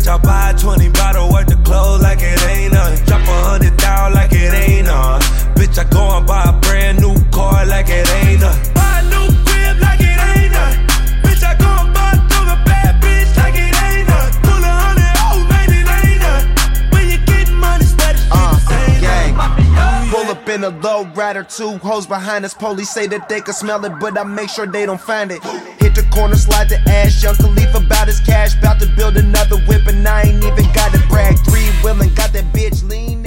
Bitch, I buy 20 bottle worth of clothes like it ain't nothing. Drop 100 down like it ain't none. Bitch, I go and buy a brand new car like it ain't nothing. Buy a new crib like it ain't nothing. Bitch, I go and buy a bad bitch like it ain't nothing. Pull 100, oh man, it ain't nothing. When you get money, sweat it, gang. Pull up in a low rider, 2 hoes behind us. Police say that they can smell it, but I make sure they don't find it. Hit the corner, slide the ash. Young Khalifa about his cash, about to build another whip, and I ain't even got to brag. 3 wheelin', got that bitch lean.